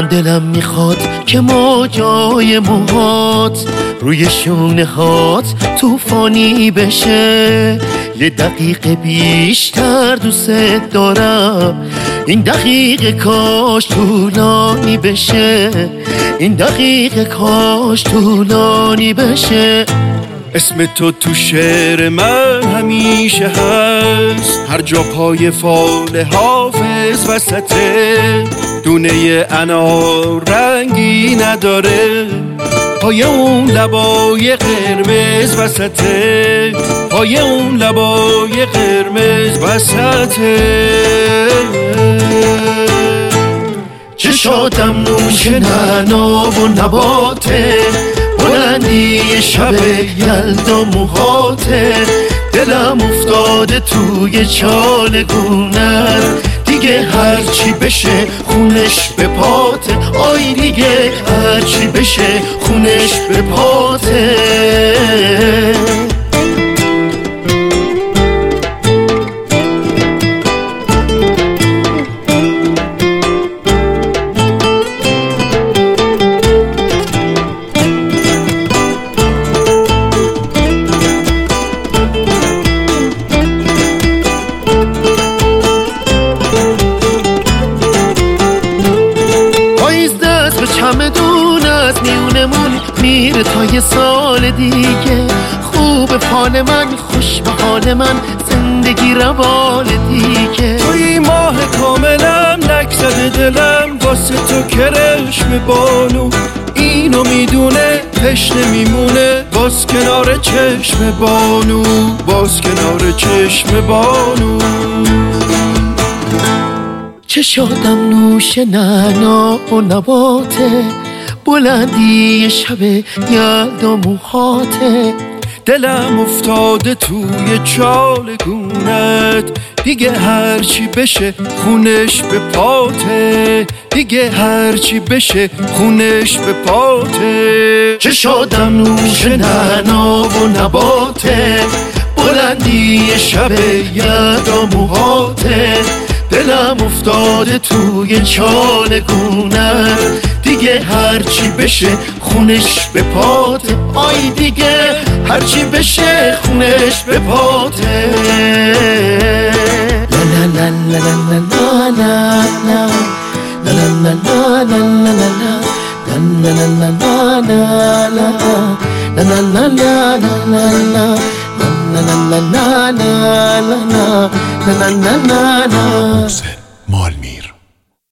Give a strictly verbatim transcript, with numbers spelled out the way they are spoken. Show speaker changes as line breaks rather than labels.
دلم میخواد که موجای موهات روی شونه هات توفانی بشه. یه دقیقه بیشتر دوست دارم، این دقیقه کاش طولانی بشه، این دقیقه کاش طولانی بشه.
اسم تو تو شعر من همیشه هست، هر جا پای فال حافظ وسطه. دونه انار رنگی نداره، پای اون لبای قرمز وسطه، پای اون لبای قرمز وسطه.
چشاتم نوش نعنا و نباته، بلندی شب یلدا موهاته. دلم افتاده توی چال گونت، دیگه هرچی بشه خونش به پاته. آی دیگه هرچی بشه خونش به پاته. چمدون از میونمون میره تا یه سال دیگه. خوب حال من، خوش به حال من، زندگی روال دیگه.
توی ماه کاملم نکزده دلم واسه تو کرشم بانو. اینو میدونه تشنه میمونه باز کنار چشم بانو، باز کنار چشم بانو.
چشاتم نوش نعنا و نباته، بلندی شب یلدا موهاته.
دلم افتاده توی چال گونت، دیگه هرچی بشه خونش به پاته، دیگه هرچی بشه خونش به پاته.
چشاتم نوش نعنا و نباته، بلندی شب یلدا موهاته. دلم افتاده توی چال گونت، دیگه هرچی بشه خونش به پاته. آی دیگه هرچی بشه خونش به پاته. لا لا لا لا لا لا لا لا لا لا لا لا لا لا.